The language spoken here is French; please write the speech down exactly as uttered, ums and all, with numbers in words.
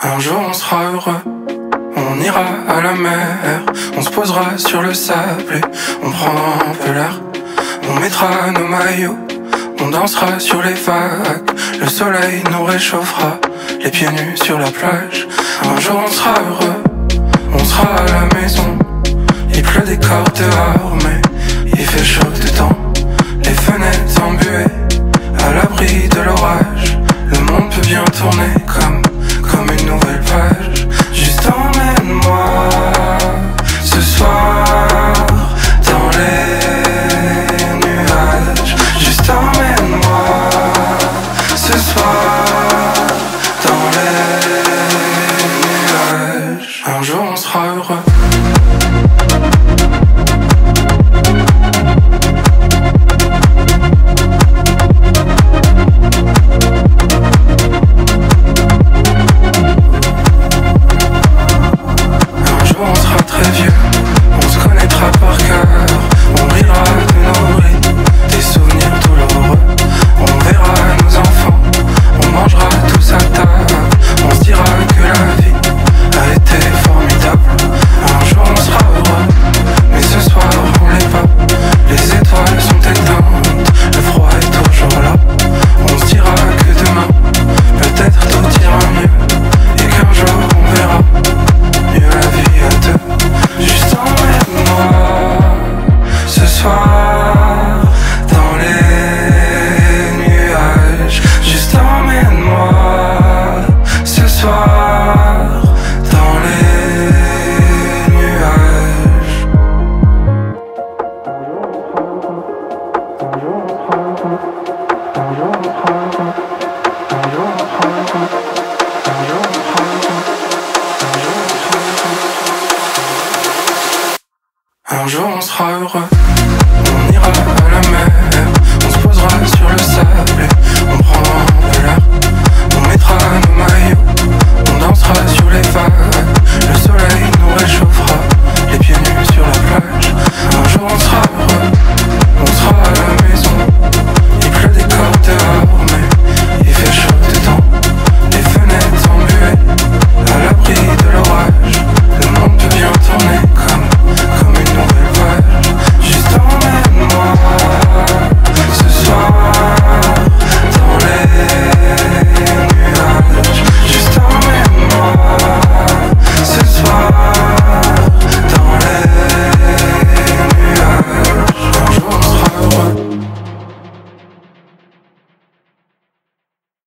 Un jour on sera heureux, on ira à la mer, on se posera sur le sable et on prendra un peu l'air. On mettra nos maillots, on dansera sur les vagues, le soleil nous réchauffera, les pieds nus sur la plage. Un jour on sera heureux, on sera à la maison, il pleut des cordes dehors mais il fait chaud dedans. Les fenêtres embuées, à l'abri de l'orage, le monde peut bien tourner comme, comme une nouvelle page. Juste emmène-moi ce soir dans les nuages. Juste emmène-moi ce soir dans les nuages. Un jour on sera heureux. Un jour on sera heureux.